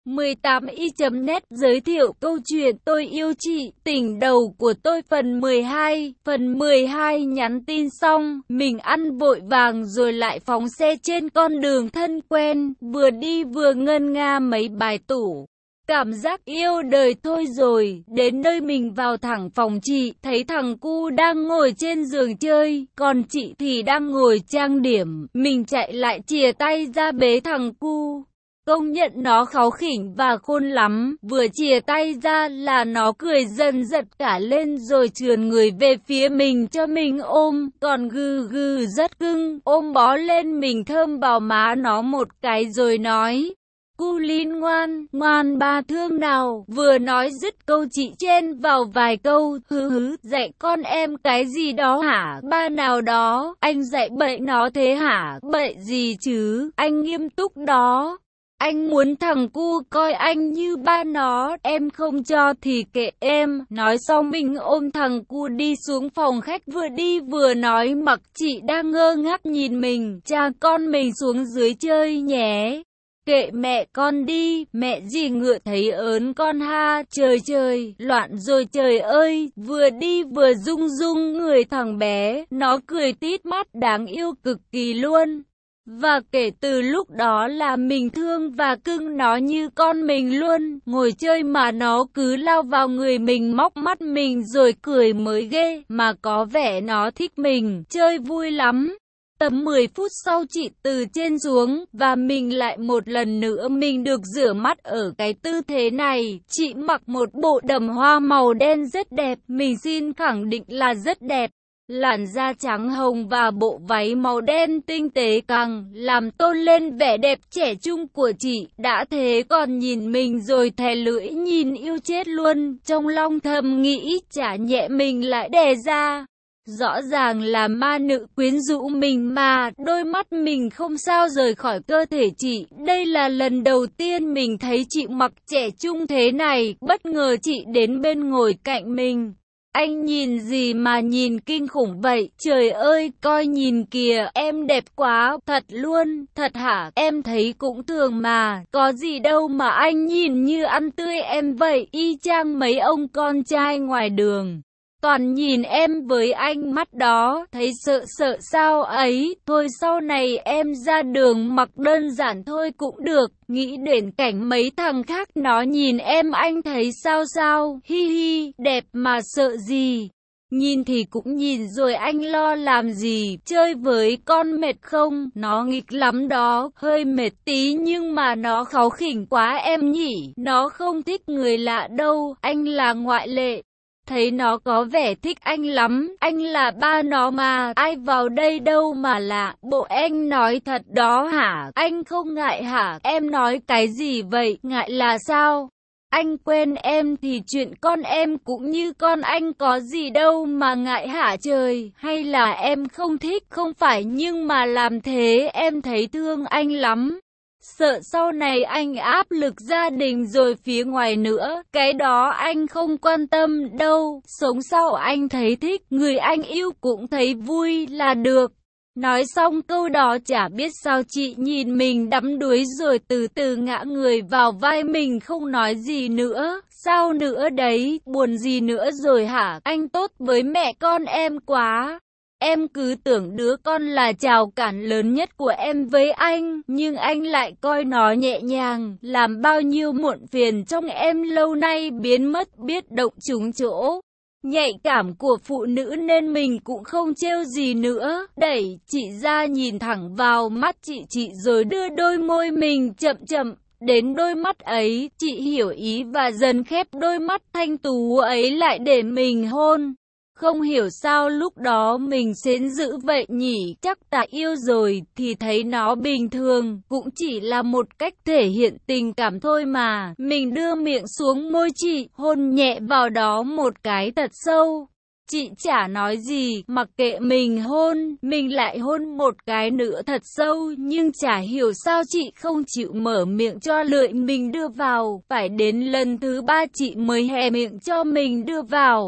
18i.net giới thiệu câu chuyện Tôi yêu chị, tỉnh đầu của tôi phần 12. Phần 12 nhắn tin xong, mình ăn vội vàng rồi lại phóng xe trên con đường thân quen, vừa đi vừa ngân nga mấy bài tủ. Cảm giác yêu đời thôi rồi, đến nơi mình vào thẳng phòng chị, thấy thằng cu đang ngồi trên giường chơi, còn chị thì đang ngồi trang điểm, mình chạy lại chìa tay ra bế thằng cu. Công nhận nó kháu khỉnh và khôn lắm, vừa chìa tay ra là nó cười dần giật cả lên rồi trườn người về phía mình cho mình ôm, còn gừ gừ rất cưng, ôm bó lên mình thơm vào má nó một cái rồi nói: Cu Linh ngoan, ngoan ba thương nào. Vừa nói dứt câu chị chen vào vài câu: dạy con em cái gì đó hả? Ba nào đó, anh dạy bậy nó thế hả? Bậy gì chứ, anh nghiêm túc đó. Anh muốn thằng cu coi anh như ba nó, em không cho thì kệ em. Nói xong mình ôm thằng cu đi xuống phòng khách, vừa đi vừa nói mặc chị đang ngơ ngác nhìn mình: Cha con mình xuống dưới chơi nhé. Kệ mẹ con đi, mẹ gì ngựa thấy ớn con ha. Trời trời, loạn rồi trời ơi. Vừa đi vừa rung rung người thằng bé, nó cười tít mắt đáng yêu cực kỳ luôn. Và kể từ lúc đó là mình thương và cưng nó như con mình luôn. Ngồi chơi mà nó cứ lao vào người mình, móc mắt mình rồi cười mới ghê. Mà có vẻ nó thích mình, chơi vui lắm. Tầm 10 phút sau chị từ trên xuống, và mình lại một lần nữa mình được rửa mắt ở cái tư thế này. Chị mặc một bộ đầm hoa màu đen rất đẹp, mình xin khẳng định là rất đẹp. Làn da trắng hồng và bộ váy màu đen tinh tế càng làm tôn lên vẻ đẹp trẻ trung của chị. Đã thế còn nhìn mình rồi thè lưỡi nhìn yêu chết luôn. Trong lòng thầm nghĩ chả nhẹ mình lại đè ra. Rõ ràng là ma nữ quyến rũ mình mà, đôi mắt mình không sao rời khỏi cơ thể chị. Đây là lần đầu tiên mình thấy chị mặc trẻ trung thế này, bất ngờ chị đến bên ngồi cạnh mình. Anh nhìn gì mà nhìn kinh khủng vậy? Trời ơi, coi nhìn kìa, em đẹp quá, thật luôn. Thật hả? Em thấy cũng thường mà, có gì đâu mà anh nhìn như ăn tươi em vậy, y chang mấy ông con trai ngoài đường. Toàn nhìn em với ánh mắt đó, thấy sợ sợ sao ấy. Thôi sau này em ra đường mặc đơn giản thôi cũng được. Nghĩ đến cảnh mấy thằng khác nó nhìn em anh thấy sao sao. Hi hi, đẹp mà sợ gì. Nhìn thì cũng nhìn rồi anh lo làm gì. Chơi với con mệt không? Nó nghịch lắm đó, hơi mệt tí nhưng mà nó kháu khỉnh quá em nhỉ. Nó không thích người lạ đâu, anh là ngoại lệ. Thấy nó có vẻ thích anh lắm, anh là ba nó mà, ai vào đây đâu mà lạ. Bộ anh nói thật đó hả? Anh không ngại hả? Em nói cái gì vậy? Ngại là sao? Anh quen em thì chuyện con em cũng như con anh, có gì đâu mà ngại hả trời? Hay là em không thích? Không phải, nhưng mà làm thế em thấy thương anh lắm. Sợ sau này anh áp lực gia đình rồi phía ngoài nữa, cái đó anh không quan tâm đâu. Sống sao anh thấy thích, người anh yêu cũng thấy vui là được. Nói xong câu đó chả biết sao chị nhìn mình đắm đuối rồi từ từ ngã người vào vai mình, không nói gì nữa. Sao nữa đấy, buồn gì nữa rồi hả? Anh tốt với mẹ con em quá. Em cứ tưởng đứa con là rào cản lớn nhất của em với anh, nhưng anh lại coi nó nhẹ nhàng, làm bao nhiêu muộn phiền trong em lâu nay biến mất, biết động trúng chỗ nhạy cảm của phụ nữ nên mình cũng không trêu gì nữa. Đẩy chị ra nhìn thẳng vào mắt chị rồi đưa đôi môi mình chậm chậm đến đôi mắt ấy. Chị hiểu ý và dần khép đôi mắt thanh tú ấy lại để mình hôn. Không hiểu sao lúc đó mình xến dữ vậy nhỉ, chắc tại yêu rồi thì thấy nó bình thường, cũng chỉ là một cách thể hiện tình cảm thôi mà. Mình đưa miệng xuống môi chị, hôn nhẹ vào đó một cái thật sâu. Chị chả nói gì, mặc kệ mình hôn, mình lại hôn một cái nữa thật sâu, nhưng chả hiểu sao chị không chịu mở miệng cho lưỡi mình đưa vào, phải đến lần thứ 3 chị mới hé miệng cho mình đưa vào.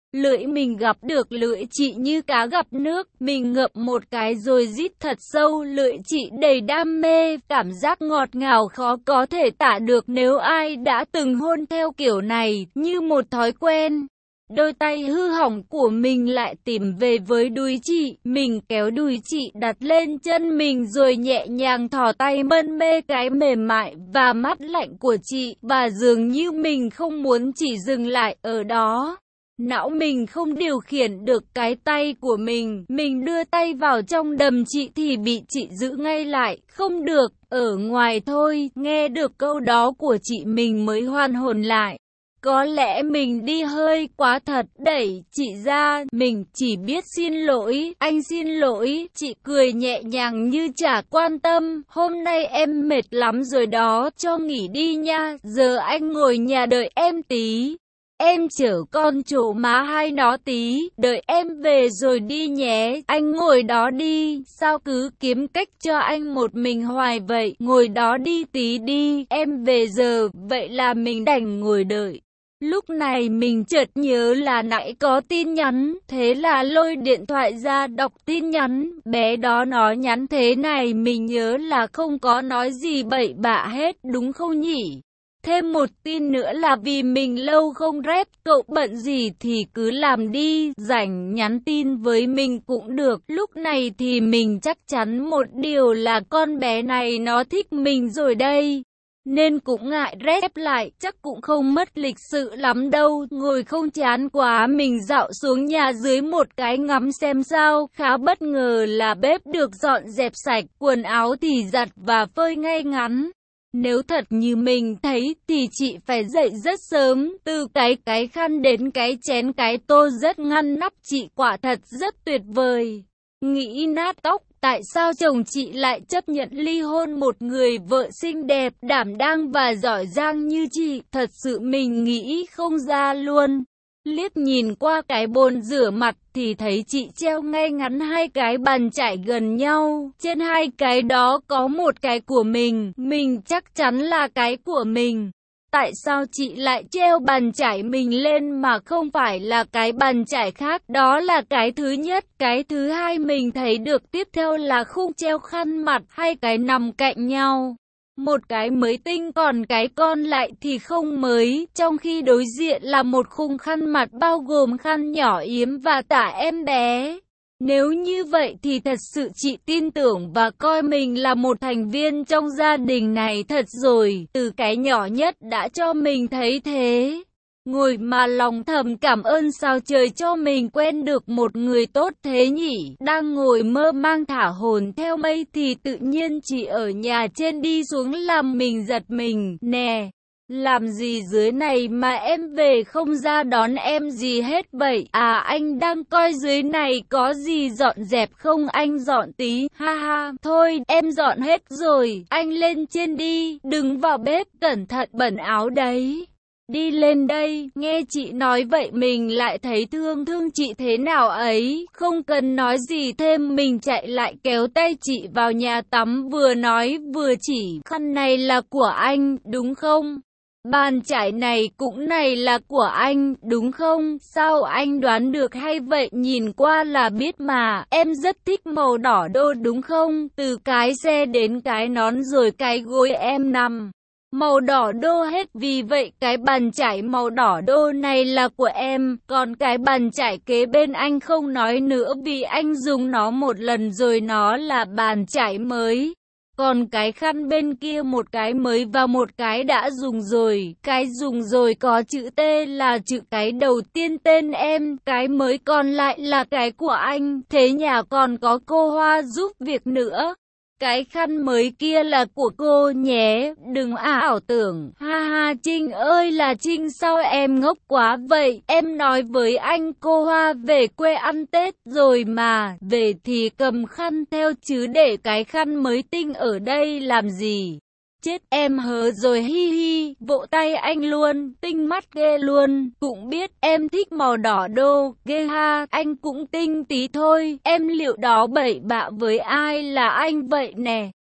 Lưỡi mình gặp được lưỡi chị như cá gặp nước, mình ngậm một cái rồi rít thật sâu, lưỡi chị đầy đam mê, cảm giác ngọt ngào khó có thể tả được nếu ai đã từng hôn theo kiểu này, như một thói quen. Đôi tay hư hỏng của mình lại tìm về với đùi chị, mình kéo đùi chị đặt lên chân mình rồi nhẹ nhàng thò tay mân mê cái mềm mại và mát lạnh của chị, và dường như mình không muốn chỉ dừng lại ở đó. Não mình không điều khiển được cái tay của mình đưa tay vào trong đầm chị thì bị chị giữ ngay lại, không được, ở ngoài thôi, nghe được câu đó của chị mình mới hoàn hồn lại. Có lẽ mình đi hơi quá thật, đẩy chị ra, mình chỉ biết xin lỗi, anh xin lỗi, chị cười nhẹ nhàng như chả quan tâm, hôm nay em mệt lắm rồi đó, cho nghỉ đi nha, giờ anh ngồi nhà đợi em tí. Em chở con chỗ má hai nó tí, đợi em về rồi đi nhé, anh ngồi đó đi, sao cứ kiếm cách cho anh một mình hoài vậy, ngồi đó đi tí đi, em về giờ, vậy là mình đành ngồi đợi. Lúc này mình chợt nhớ là nãy có tin nhắn, thế là lôi điện thoại ra đọc tin nhắn, bé đó nó nhắn thế này, mình nhớ là không có nói gì bậy bạ hết, đúng không nhỉ? Thêm một tin nữa là vì mình lâu không rep, cậu bận gì thì cứ làm đi, rảnh nhắn tin với mình cũng được. Lúc này thì mình chắc chắn một điều là con bé này nó thích mình rồi đây. Nên cũng ngại rep lại, chắc cũng không mất lịch sự lắm đâu. Ngồi không chán quá mình dạo xuống nhà dưới một cái ngắm xem sao. Khá bất ngờ là bếp được dọn dẹp sạch, quần áo thì giặt và phơi ngay ngắn. Nếu thật như mình thấy thì chị phải dậy rất sớm, từ cái khăn đến cái chén cái tô rất ngăn nắp, chị quả thật rất tuyệt vời. Nghĩ nát óc, tại sao chồng chị lại chấp nhận ly hôn một người vợ xinh đẹp, đảm đang và giỏi giang như chị, thật sự mình nghĩ không ra luôn. Liếc nhìn qua cái bồn rửa mặt thì thấy chị treo ngay ngắn hai cái bàn chải gần nhau. Trên hai cái đó có một cái của mình chắc chắn là cái của mình. Tại sao chị lại treo bàn chải mình lên mà không phải là cái bàn chải khác? Đó là cái thứ nhất. Cái thứ hai mình thấy được tiếp theo là khung treo khăn mặt, hai cái nằm cạnh nhau. Một cái mới tinh còn cái còn lại thì không mới, trong khi đối diện là một khung khăn mặt bao gồm khăn nhỏ yếm và tả em bé. Nếu như vậy thì thật sự chị tin tưởng và coi mình là một thành viên trong gia đình này thật rồi, từ cái nhỏ nhất đã cho mình thấy thế. Ngồi mà lòng thầm cảm ơn sao trời cho mình quen được một người tốt thế nhỉ. Đang ngồi mơ mang thả hồn theo mây thì tự nhiên chị ở nhà trên đi xuống làm mình giật mình. Nè, làm gì dưới này mà em về không ra đón em gì hết vậy? À, anh đang coi dưới này có gì dọn dẹp không, anh dọn tí. Ha ha, thôi em dọn hết rồi, anh lên trên đi, đừng vào bếp, cẩn thận bẩn áo đấy. Đi lên đây, nghe chị nói vậy mình lại thấy thương chị thế nào ấy, không cần nói gì thêm mình chạy lại kéo tay chị vào nhà tắm, vừa nói vừa chỉ, khăn này là của anh, đúng không? Bàn chải này cũng này là của anh, đúng không? Sao anh đoán được hay vậy, nhìn qua là biết mà, em rất thích màu đỏ đô đúng không? Từ cái xe đến cái nón rồi cái gối em nằm màu đỏ đô hết, vì vậy cái bàn chải màu đỏ đô này là của em, còn cái bàn chải kế bên anh không nói nữa vì anh dùng nó một lần rồi, nó là bàn chải mới. Còn cái khăn bên kia một cái mới và một cái đã dùng rồi, cái dùng rồi có chữ T là chữ cái đầu tiên tên em, cái mới còn lại là cái của anh, thế nhà còn có cô Hoa giúp việc nữa. Cái khăn mới kia là của cô nhé, đừng ảo tưởng, ha ha. Trinh ơi là Trinh, sao em ngốc quá vậy, em nói với anh cô Hoa về quê ăn Tết rồi mà, về thì cầm khăn theo chứ để cái khăn mới tinh ở đây làm gì. Chết em hớ rồi, hi hi, vỗ tay anh luôn, tinh mắt ghê luôn, cũng biết em thích màu đỏ đô, ghê ha, anh cũng tinh tí thôi, em liệu đó bậy bạ với ai là anh vậy nè.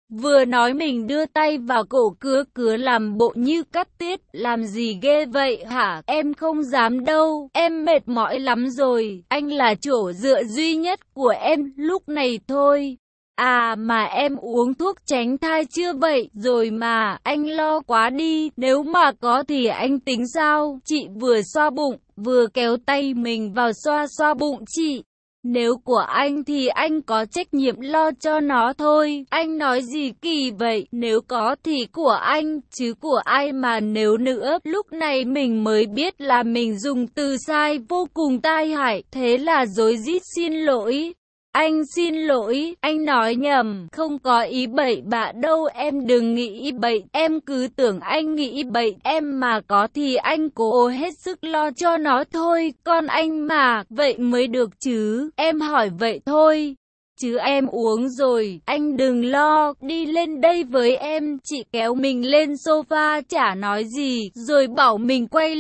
Vừa nói mình đưa tay vào cổ cứa cứa làm bộ như cắt tiết, làm gì ghê vậy hả, em không dám đâu, em mệt mỏi lắm rồi, anh là chỗ dựa duy nhất của em lúc này thôi. À mà em uống thuốc tránh thai chưa vậy, rồi mà, anh lo quá đi, nếu mà có thì anh tính sao, chị vừa xoa bụng, vừa kéo tay mình vào xoa xoa bụng chị. Nếu của anh thì anh có trách nhiệm lo cho nó thôi, anh nói gì kỳ vậy, nếu có thì của anh, chứ của ai mà nếu nữa, lúc này mình mới biết là mình dùng từ sai vô cùng tai hại, thế là rối rít xin lỗi. Anh xin lỗi, anh nói nhầm, không có ý bậy bạ đâu, em đừng nghĩ bậy, em cứ tưởng anh nghĩ bậy, em mà có thì anh cố hết sức lo cho nó thôi, con anh mà, vậy mới được chứ, em hỏi vậy thôi. Chứ em uống rồi, anh đừng lo, đi lên đây với em, chị kéo mình lên sofa chả nói gì, rồi bảo mình quay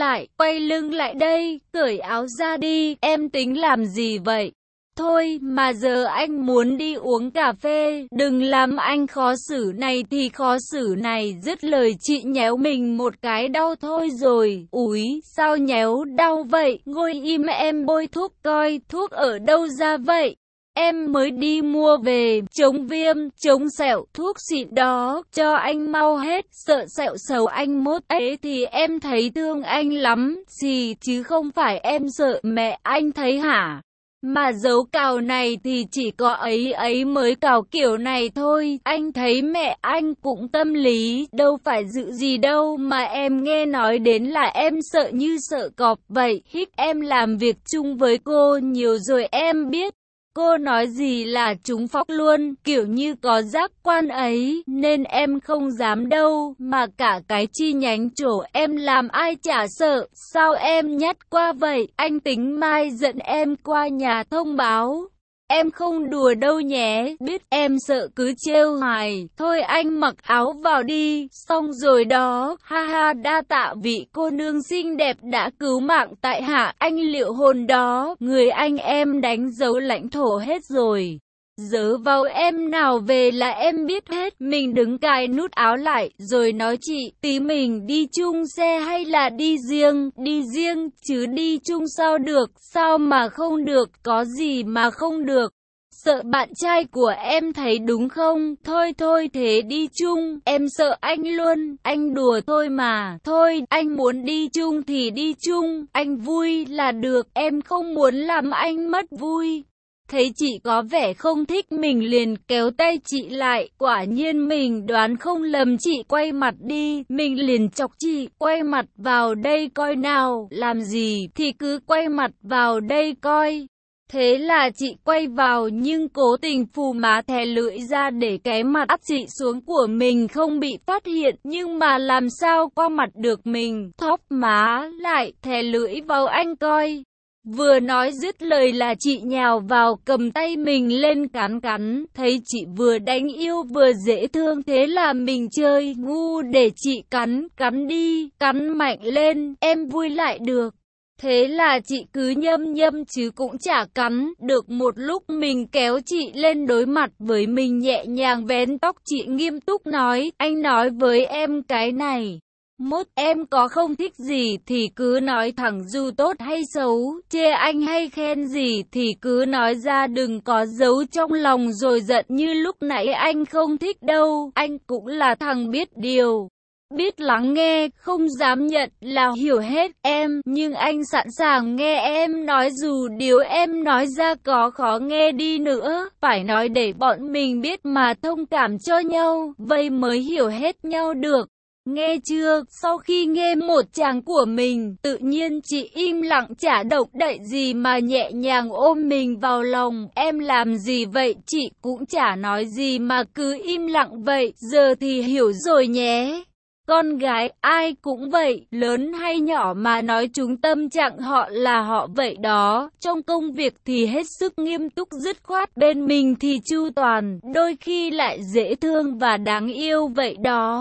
lưng lại đây, cởi áo ra đi, em tính làm gì vậy? Thôi mà giờ anh muốn đi uống cà phê, đừng làm anh khó xử này thì khó xử này, dứt lời chị nhéo mình một cái đau thôi rồi, úi sao nhéo đau vậy, ngồi im em bôi thuốc coi, thuốc ở đâu ra vậy? Em mới đi mua về, chống viêm, chống sẹo, thuốc xịn đó, cho anh mau hết, sợ sẹo sầu anh mốt ấy thì em thấy thương anh lắm, gì chứ không phải em sợ mẹ anh thấy hả? Mà dấu cào này thì chỉ có ấy mới cào kiểu này thôi, anh thấy mẹ anh cũng tâm lý, đâu phải dự gì đâu mà em nghe nói đến là em sợ như sợ cọp vậy, hít em làm việc chung với cô nhiều rồi em biết. Cô nói gì là trúng phóc luôn, kiểu như có giác quan ấy, nên em không dám đâu, mà cả cái chi nhánh chỗ em làm ai chả sợ, sao em nhát qua vậy, anh tính mai dẫn em qua nhà thông báo. Em không đùa đâu nhé, biết em sợ cứ trêu hoài, thôi anh mặc áo vào đi, xong rồi đó, ha ha đa tạ vị cô nương xinh đẹp đã cứu mạng tại hạ, anh liệu hồn đó, người anh em đánh dấu lãnh thổ hết rồi. Dớ vào em nào về là em biết hết, mình đứng cài nút áo lại, rồi nói chị, tí mình đi chung xe hay là đi riêng, chứ đi chung sao được, sao mà không được, có gì mà không được. Sợ bạn trai của em thấy đúng không, thôi thế đi chung, em sợ anh luôn, anh đùa thôi mà, thôi, anh muốn đi chung thì đi chung, anh vui là được, em không muốn làm anh mất vui. Thấy chị có vẻ không thích mình liền kéo tay chị lại, quả nhiên mình đoán không lầm chị quay mặt đi, mình liền chọc chị, quay mặt vào đây coi nào, làm gì thì cứ quay mặt vào đây coi. Thế là chị quay vào nhưng cố tình phù má thè lưỡi ra để cái mặt áp chị xuống của mình không bị phát hiện, nhưng mà làm sao qua mặt được mình, thóp má lại, thè lưỡi vào anh coi. Vừa nói dứt lời là chị nhào vào cầm tay mình lên cắn, thấy chị vừa đánh yêu vừa dễ thương thế là mình chơi ngu để chị cắn đi, cắn mạnh lên, em vui lại được. Thế là chị cứ nhâm chứ cũng chả cắn, được một lúc mình kéo chị lên đối mặt với mình nhẹ nhàng vén tóc chị nghiêm túc nói, anh nói với em cái này. Mốt em có không thích gì thì cứ nói thẳng dù tốt hay xấu, chê anh hay khen gì thì cứ nói ra đừng có giấu trong lòng rồi giận như lúc nãy anh không thích đâu, anh cũng là thằng biết điều. Biết lắng nghe, không dám nhận là hiểu hết em, nhưng anh sẵn sàng nghe em nói dù điều em nói ra có khó nghe đi nữa, phải nói để bọn mình biết mà thông cảm cho nhau, vậy mới hiểu hết nhau được. Nghe chưa, sau khi nghe một tràng của mình, tự nhiên chị im lặng chả động đậy gì mà nhẹ nhàng ôm mình vào lòng, em làm gì vậy, chị cũng chả nói gì mà cứ im lặng vậy, giờ thì hiểu rồi nhé. Con gái, ai cũng vậy, lớn hay nhỏ mà nói chúng tâm trạng họ là họ vậy đó, trong công việc thì hết sức nghiêm túc dứt khoát, bên mình thì chu toàn, đôi khi lại dễ thương và đáng yêu vậy đó.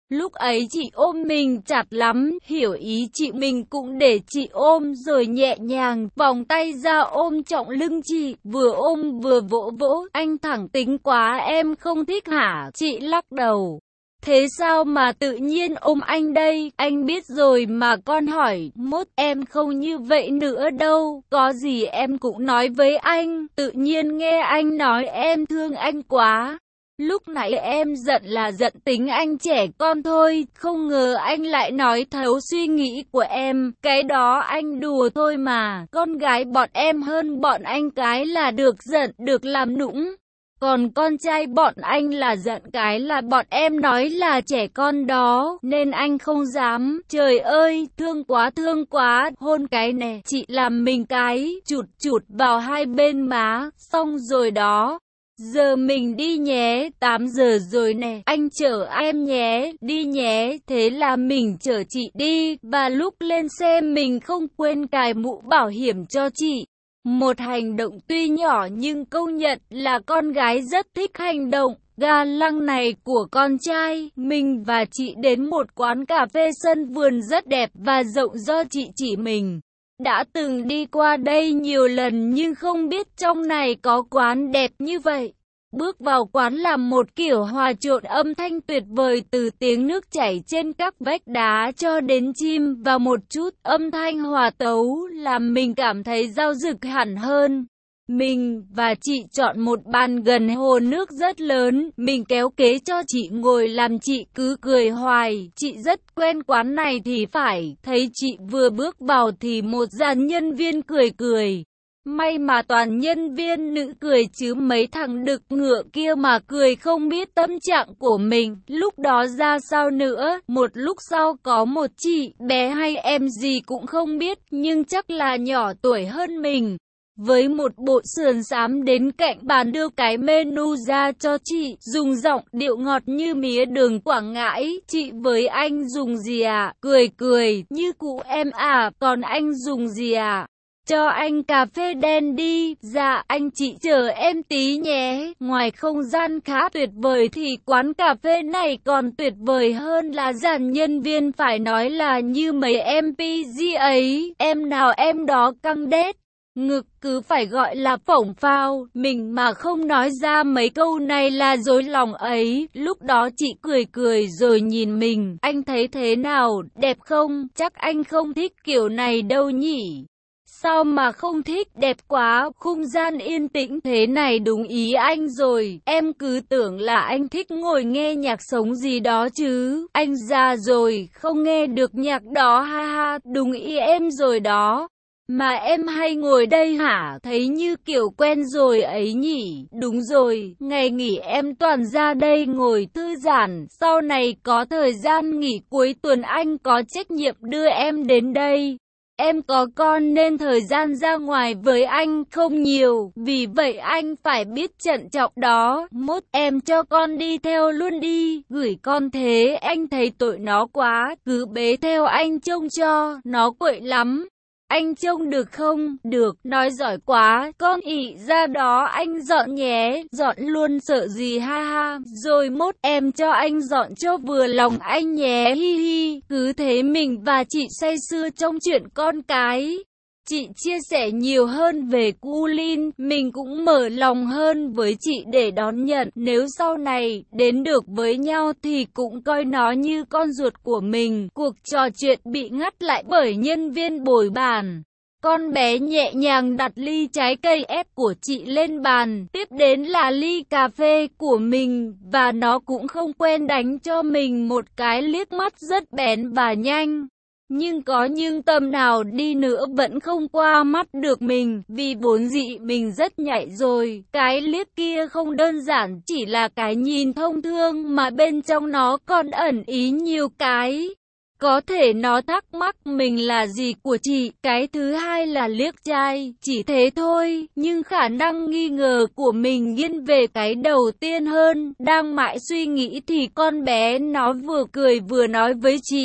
Lúc ấy chị ôm mình chặt lắm, hiểu ý chị mình cũng để chị ôm rồi nhẹ nhàng vòng tay ra ôm trọng lưng chị, vừa ôm vừa vỗ vỗ. Anh thẳng tính quá em không thích hả? Chị lắc đầu. Thế sao mà tự nhiên ôm anh đây? Anh biết rồi mà con hỏi, mốt em không như vậy nữa đâu. Có gì em cũng nói với anh. Tự nhiên nghe anh nói em thương anh quá. Lúc nãy em giận là giận tính anh trẻ con thôi, không ngờ anh lại nói thấu suy nghĩ của em, cái đó anh đùa thôi mà, con gái bọn em hơn bọn anh cái là được giận, được làm nũng. Còn con trai bọn anh là giận cái là bọn em nói là trẻ con đó, nên anh không dám. Trời ơi, thương quá, hôn cái nè, chị làm mình cái, chụt chụt vào hai bên má, xong rồi đó. Giờ mình đi nhé, 8 giờ rồi nè, anh chở em nhé, đi nhé, thế là mình chở chị đi, và lúc lên xe mình không quên cài mũ bảo hiểm cho chị. Một hành động tuy nhỏ nhưng công nhận là con gái rất thích hành động ga lăng này của con trai. Mình và chị đến một quán cà phê sân vườn rất đẹp và rộng do chị chỉ mình. Đã từng đi qua đây nhiều lần nhưng không biết trong này có quán đẹp như vậy. Bước vào quán là một kiểu hòa trộn âm thanh tuyệt vời từ tiếng nước chảy trên các vách đá cho đến chim và một chút âm thanh hòa tấu làm mình cảm thấy dao dực hẳn hơn. Mình và chị chọn một bàn gần hồ nước rất lớn, mình kéo ghế cho chị ngồi làm chị cứ cười hoài, chị rất quen quán này thì phải, thấy chị vừa bước vào thì một dàn nhân viên cười cười. May mà toàn nhân viên nữ cười chứ mấy thằng đực ngựa kia mà cười không biết tâm trạng của mình, lúc đó ra sao nữa. Một lúc sau có một chị bé hay em gì cũng không biết, nhưng chắc là nhỏ tuổi hơn mình. Với một bộ sườn xám đến cạnh bàn đưa cái menu ra cho chị, dùng giọng điệu ngọt như mía đường Quảng Ngãi. Chị với anh dùng gì à? Cười cười, như cụ em à, còn anh dùng gì à? Cho anh cà phê đen đi. Dạ, anh chị chờ em tí nhé. Ngoài không gian khá tuyệt vời thì quán cà phê này còn tuyệt vời hơn là dàn nhân viên phải nói là như mấy MPG ấy. Em nào em đó căng đét. Ngực cứ phải gọi là phổng phao, mình mà không nói ra mấy câu này là dối lòng ấy. Lúc đó chị cười cười rồi nhìn mình, anh thấy thế nào, đẹp không? Chắc anh không thích kiểu này đâu nhỉ? Sao mà không thích, đẹp quá, khung gian yên tĩnh thế này đúng ý anh rồi. Em cứ tưởng là anh thích ngồi nghe nhạc sống gì đó chứ. Anh già rồi, không nghe được nhạc đó ha ha, đúng ý em rồi đó. Mà em hay ngồi đây hả? Thấy như kiểu quen rồi ấy nhỉ? Đúng rồi, ngày nghỉ em toàn ra đây ngồi thư giãn. Sau này có thời gian nghỉ cuối tuần anh có trách nhiệm đưa em đến đây. Em có con nên thời gian ra ngoài với anh không nhiều, vì vậy anh phải biết trân trọng đó. Mốt em cho con đi theo luôn đi, gửi con thế anh thấy tội nó quá, cứ bế theo anh trông cho, nó quậy lắm. Anh trông được không? Được, nói giỏi quá, con ị ra đó anh dọn nhé, dọn luôn sợ gì ha ha, rồi mốt em cho anh dọn cho vừa lòng anh nhé hi hi. Cứ thế mình và chị say sưa trong chuyện con cái. Chị chia sẻ nhiều hơn về Culin, mình cũng mở lòng hơn với chị để đón nhận. Nếu sau này đến được với nhau thì cũng coi nó như con ruột của mình. Cuộc trò chuyện bị ngắt lại bởi nhân viên bồi bàn. Con bé nhẹ nhàng đặt ly trái cây ép của chị lên bàn, tiếp đến là ly cà phê của mình, và nó cũng không quên đánh cho mình một cái liếc mắt rất bén và nhanh. Nhưng có nhưng tầm nào đi nữa vẫn không qua mắt được mình, vì vốn dĩ mình rất nhạy rồi. Cái liếc kia không đơn giản chỉ là cái nhìn thông thường mà bên trong nó còn ẩn ý nhiều cái. Có thể nó thắc mắc mình là gì của chị, cái thứ hai là liếc trai, chỉ thế thôi, nhưng khả năng nghi ngờ của mình nghiêng về cái đầu tiên hơn. Đang mãi suy nghĩ thì con bé nó vừa cười vừa nói với chị.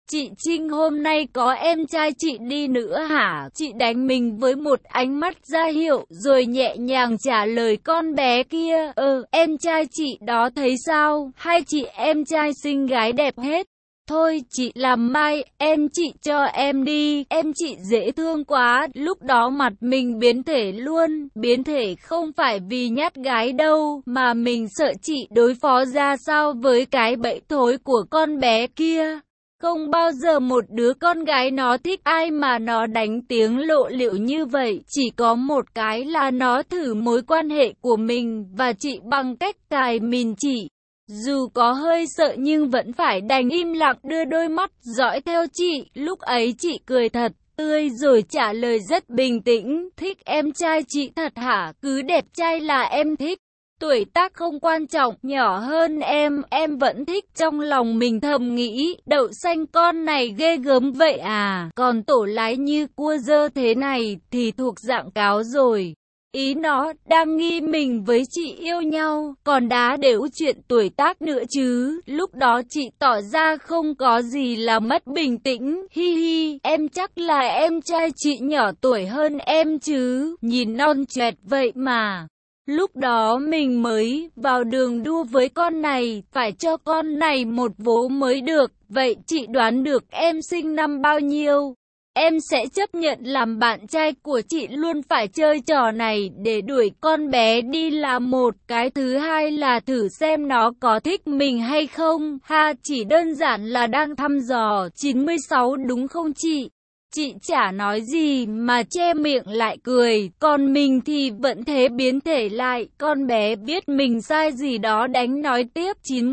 Chị Trinh hôm nay có em trai chị đi nữa hả? Chị đánh mình với một ánh mắt ra hiệu, rồi nhẹ nhàng trả lời con bé kia. Em trai chị đó thấy sao? Hai chị em trai xinh gái đẹp hết. Thôi chị làm mai, em chị cho em đi, em chị dễ thương quá. Lúc đó mặt mình biến thể luôn, biến thể không phải vì nhát gái đâu, mà mình sợ chị đối phó ra sao với cái bẫy thối của con bé kia. Không bao giờ một đứa con gái nó thích ai mà nó đánh tiếng lộ liễu như vậy. Chỉ có một cái là nó thử mối quan hệ của mình và chị bằng cách cài mìn chị. Dù có hơi sợ nhưng vẫn phải đành im lặng đưa đôi mắt dõi theo chị. Lúc ấy chị cười thật tươi rồi trả lời rất bình tĩnh. Thích em trai chị thật hả? Cứ đẹp trai là em thích. Tuổi tác không quan trọng, nhỏ hơn em vẫn thích. Trong lòng mình thầm nghĩ, đậu xanh con này ghê gớm vậy à, còn tổ lái như cua dơ thế này thì thuộc dạng cáo rồi. Ý nó đang nghi mình với chị yêu nhau, còn đá đểu chuyện tuổi tác nữa chứ. Lúc đó chị tỏ ra không có gì là mất bình tĩnh. Hi hi, em chắc là em trai chị nhỏ tuổi hơn em chứ, nhìn non choẹt vậy mà. Lúc đó mình mới vào đường đua với con này, phải cho con này một vố mới được. Vậy chị đoán được em sinh năm bao nhiêu? Em sẽ chấp nhận làm bạn trai của chị luôn. Phải chơi trò này để đuổi con bé đi là một. Cái thứ hai là thử xem nó có thích mình hay không. Ha, chỉ đơn giản là đang thăm dò. 96 đúng không chị? Chị chả nói gì mà che miệng lại cười, còn mình thì vẫn thế biến thể lại. Con bé biết mình sai gì đó đánh nói tiếp.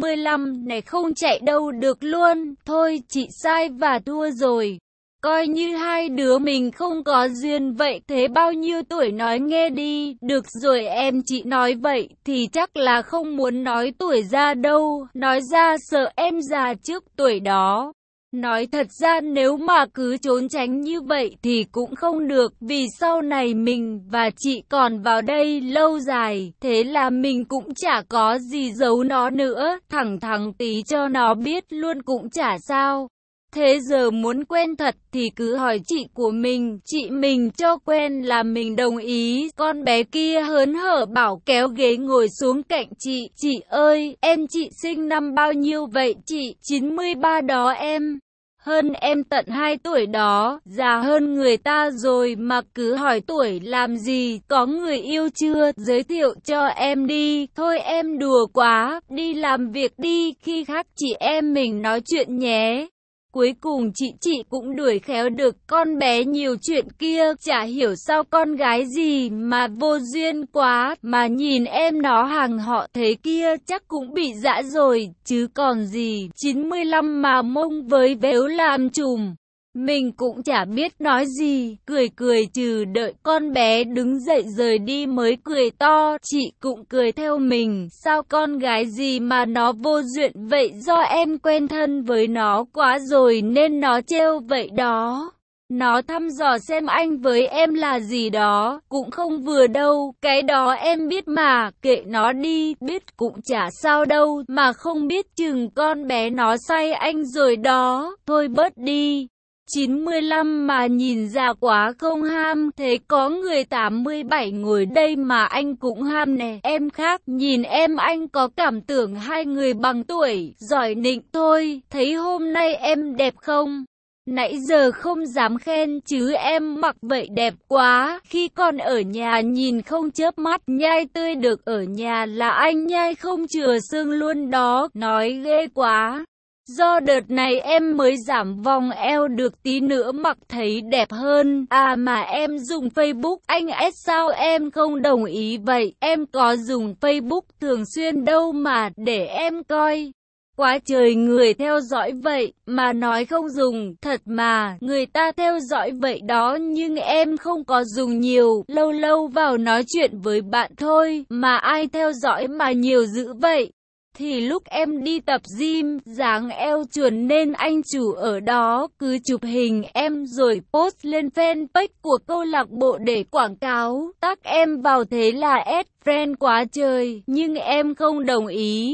95 này không chạy đâu được luôn. Thôi chị sai và thua rồi. Coi như hai đứa mình không có duyên vậy. Thế bao nhiêu tuổi nói nghe đi. Được rồi em, chị nói vậy thì chắc là không muốn nói tuổi ra đâu. Nói ra sợ em già trước tuổi đó. Nói thật ra nếu mà cứ trốn tránh như vậy thì cũng không được, vì sau này mình và chị còn vào đây lâu dài, thế là mình cũng chả có gì giấu nó nữa, thẳng thắn tí cho nó biết luôn cũng chả sao. Thế giờ muốn quen thật thì cứ hỏi chị của mình, chị mình cho quen là mình đồng ý. Con bé kia hớn hở bảo kéo ghế ngồi xuống cạnh chị. Chị ơi, em chị sinh năm bao nhiêu vậy chị? 93 đó em. Hơn em tận 2 tuổi đó, già hơn người ta rồi mà cứ hỏi tuổi làm gì, có người yêu chưa, giới thiệu cho em đi. Thôi em đùa quá, đi làm việc đi, khi khác chị em mình nói chuyện nhé. Cuối cùng chị cũng đuổi khéo được con bé nhiều chuyện kia. Chả hiểu sao con gái gì mà vô duyên quá, mà nhìn em nó hàng họ thế kia chắc cũng bị dã rồi chứ còn gì. 95 mà mông với véo làm trùm. Mình cũng chả biết nói gì, cười trừ đợi con bé đứng dậy rời đi mới cười to. Chị cũng cười theo mình, sao con gái gì mà nó vô duyên vậy, do em quen thân với nó quá rồi nên nó trêu vậy đó. Nó thăm dò xem anh với em là gì đó, cũng không vừa đâu, cái đó em biết mà, kệ nó đi, biết cũng chả sao đâu, mà không biết chừng con bé nó say anh rồi đó, thôi bớt đi. 95 mà nhìn già quá không ham, thế có người 87 ngồi đây mà anh cũng ham nè. Em khác, nhìn em anh có cảm tưởng hai người bằng tuổi, giỏi nịnh thôi. Thấy hôm nay em đẹp không? Nãy giờ không dám khen chứ em mặc vậy đẹp quá. Khi còn ở nhà nhìn không chớp mắt, nhai tươi được ở nhà là anh nhai không chừa xương luôn đó. Nói ghê quá. Do đợt này em mới giảm vòng eo được tí nữa mặc thấy đẹp hơn. À mà em dùng Facebook, anh S sao em không đồng ý vậy? Em có dùng Facebook thường xuyên đâu mà, để em coi. Quá trời người theo dõi vậy, mà nói không dùng, thật mà, người ta theo dõi vậy đó nhưng em không có dùng nhiều, lâu lâu vào nói chuyện với bạn thôi, mà ai theo dõi mà nhiều dữ vậy. Thì lúc em đi tập gym, dáng eo chuồn nên anh chủ ở đó cứ chụp hình em rồi post lên fanpage của câu lạc bộ để quảng cáo, tag em vào thế là add friend quá trời, nhưng em không đồng ý.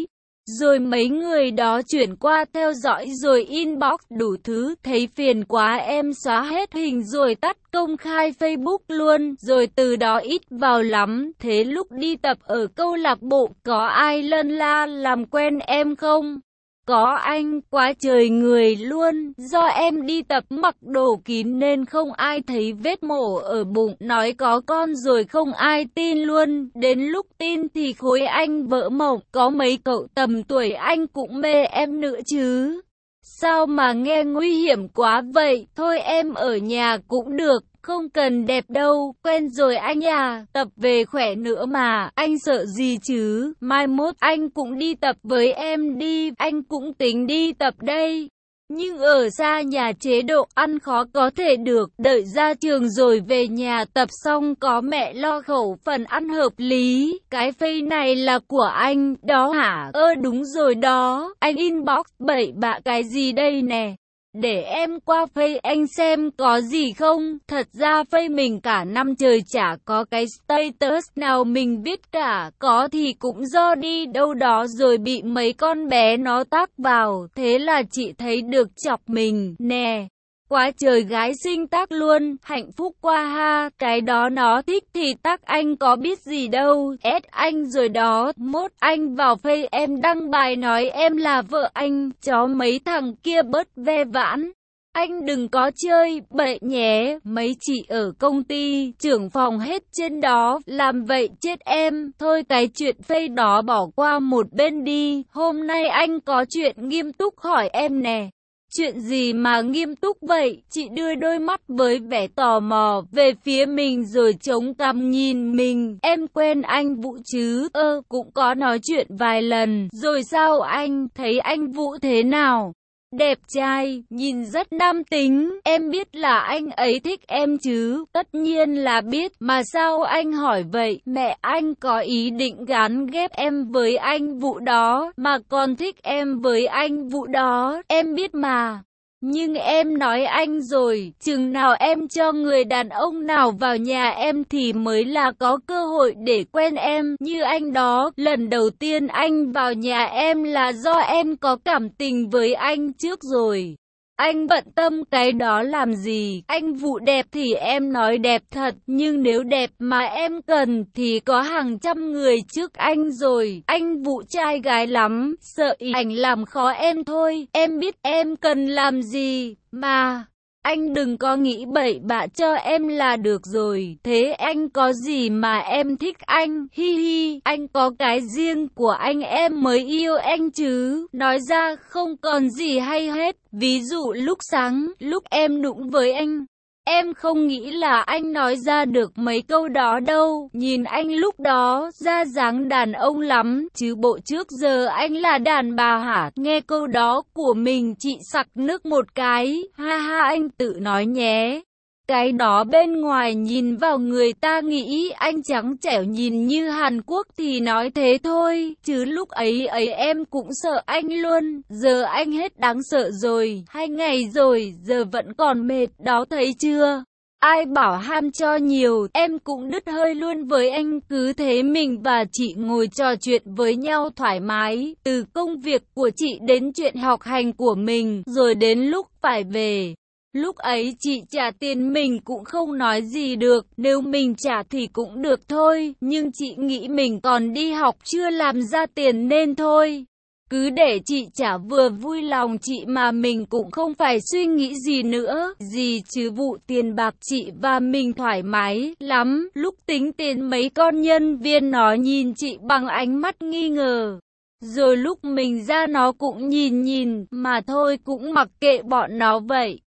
Rồi mấy người đó chuyển qua theo dõi rồi inbox đủ thứ, thấy phiền quá em xóa hết hình rồi tắt công khai Facebook luôn, rồi từ đó ít vào lắm. Thế lúc đi tập ở câu lạc bộ, có ai lân la làm quen em không? Có anh, quá trời người luôn, do em đi tập mặc đồ kín nên không ai thấy vết mổ ở bụng, nói có con rồi không ai tin luôn, đến lúc tin thì khối anh vỡ mộng, có mấy cậu tầm tuổi anh cũng mê em nữa chứ. Sao mà nghe nguy hiểm quá vậy, thôi em ở nhà cũng được. Không cần đẹp đâu, quen rồi anh à, tập về khỏe nữa mà, anh sợ gì chứ, mai mốt anh cũng đi tập với em đi, anh cũng tính đi tập đây. Nhưng ở xa nhà chế độ ăn khó có thể được, đợi ra trường rồi về nhà tập xong có mẹ lo khẩu phần ăn hợp lý. Cái face này là của anh, đó hả? Đúng rồi đó, anh inbox bậy bạ cái gì đây nè? Để em qua face anh xem có gì không. Thật ra face mình cả năm trời chả có cái status nào mình viết cả. Có thì cũng do đi đâu đó rồi bị mấy con bé nó tag vào. Thế là chị thấy được chọc mình nè. Quá trời gái xinh tag luôn, hạnh phúc quá ha, cái đó nó thích thì tag anh có biết gì đâu, ét anh rồi đó, mốt anh vào face em đăng bài nói em là vợ anh, chó mấy thằng kia bớt ve vãn. Anh đừng có chơi bậy nhé, mấy chị ở công ty, trưởng phòng hết trên đó, làm vậy chết em, thôi cái chuyện face đó bỏ qua một bên đi, hôm nay anh có chuyện nghiêm túc hỏi em nè. Chuyện gì mà nghiêm túc vậy? Chị đưa đôi mắt với vẻ tò mò về phía mình rồi chống cằm nhìn mình. Em quen anh Vũ chứ? Cũng có nói chuyện vài lần. Rồi sao anh? Thấy anh Vũ thế nào? Đẹp trai, nhìn rất nam tính, em biết là anh ấy thích em chứ, tất nhiên là biết, mà sao anh hỏi vậy, mẹ anh có ý định gán ghép em với anh Vũ đó, mà còn thích em với anh Vũ đó, em biết mà. Nhưng em nói anh rồi, chừng nào em cho người đàn ông nào vào nhà em thì mới là có cơ hội để quen em, như anh đó, lần đầu tiên anh vào nhà em là do em có cảm tình với anh trước rồi. Anh bận tâm cái đó làm gì, anh Vũ đẹp thì em nói đẹp thật, nhưng nếu đẹp mà em cần thì có hàng trăm người trước anh rồi, anh Vũ trai gái lắm, sợ ảnh làm khó em thôi, em biết em cần làm gì, mà... Anh đừng có nghĩ bậy bạ cho em là được rồi, thế anh có gì mà em thích anh, hi hi, anh có cái riêng của anh em mới yêu anh chứ, nói ra không còn gì hay hết, ví dụ lúc sáng, lúc em nũng với anh. Em không nghĩ là anh nói ra được mấy câu đó đâu, nhìn anh lúc đó, ra dáng đàn ông lắm, chứ bộ trước giờ anh là đàn bà hả? Nghe câu đó của mình chị sặc nước một cái, ha ha anh tự nói nhé. Cái đó bên ngoài nhìn vào người ta nghĩ anh trắng trẻo nhìn như Hàn Quốc thì nói thế thôi, chứ lúc ấy em cũng sợ anh luôn, giờ anh hết đáng sợ rồi, 2 ngày rồi, giờ vẫn còn mệt, đó thấy chưa? Ai bảo ham cho nhiều, em cũng đứt hơi luôn với anh, cứ thế mình và chị ngồi trò chuyện với nhau thoải mái, từ công việc của chị đến chuyện học hành của mình, rồi đến lúc phải về. Lúc ấy chị trả tiền mình cũng không nói gì được, nếu mình trả thì cũng được thôi, nhưng chị nghĩ mình còn đi học chưa làm ra tiền nên thôi. Cứ để chị trả vừa vui lòng chị mà mình cũng không phải suy nghĩ gì nữa, gì chứ vụ tiền bạc chị và mình thoải mái lắm. Lúc tính tiền mấy con nhân viên nó nhìn chị bằng ánh mắt nghi ngờ. Rồi lúc mình ra nó cũng nhìn, mà thôi cũng mặc kệ bọn nó vậy.